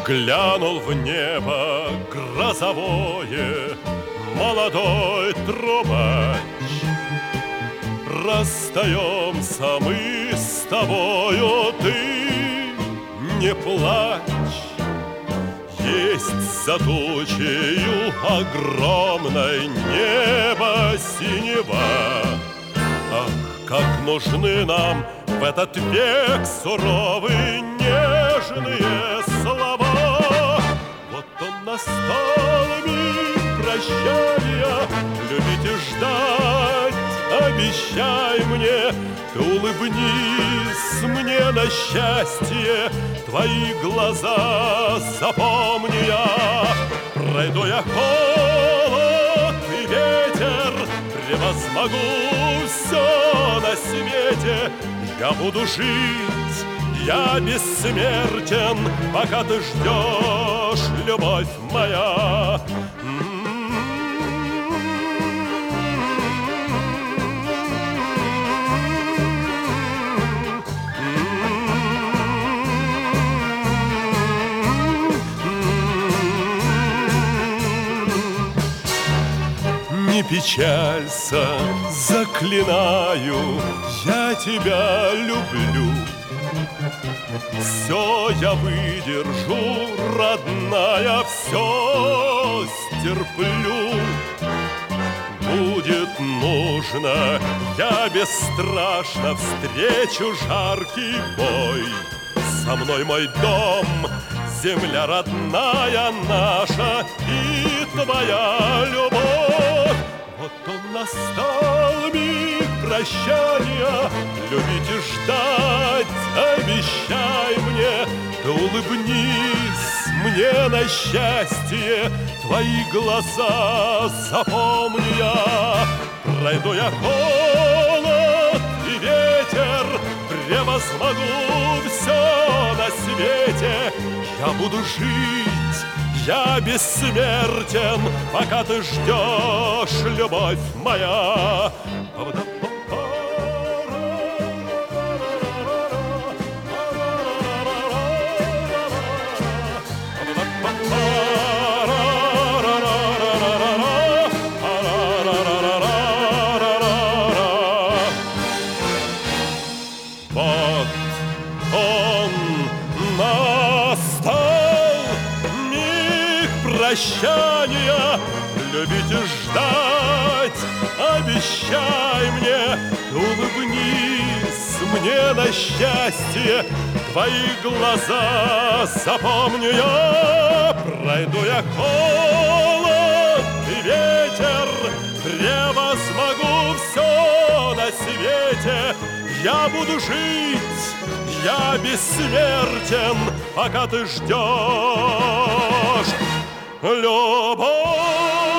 Глянул в небо грозовое молодой трубач. Расстаемся мы с тобою, ты не плачь. Есть за тучею огромной небо синева. Ах, как нужны нам в этот век суровые нежные слова. Вот он настал миг прощания, любить и ждать. Обещай мне, ты улыбнись мне на счастье, твои глаза запомни я. Пройду я холод и ветер, превозмогу все на свете. Я буду жить, я бессмертен, пока ты ждешь, любовь моя. Не печалься, заклинаю, я тебя люблю. Все я выдержу, родная, все стерплю. Будет нужно, я бесстрашно встречу жаркий бой. Со мной мой дом, земля родная наша и твоя любовь. Вот он настал миг прощания, любить и ждать. Обещай мне, ты улыбнись мне на счастье, твои глаза запомни я. Пройду я холод и ветер, превозмогу все на свете. Я буду жить, я бессмертен, пока ты ждешь, любовь моя. Вот он настал, миг прощания, любить и ждать. Обещай мне, улыбнись мне на счастье, твои глаза запомню я. Пройду я холод и ветер, превозмогу все на свете. Я буду жить, я бессмертен, пока ты ждешь, любовь.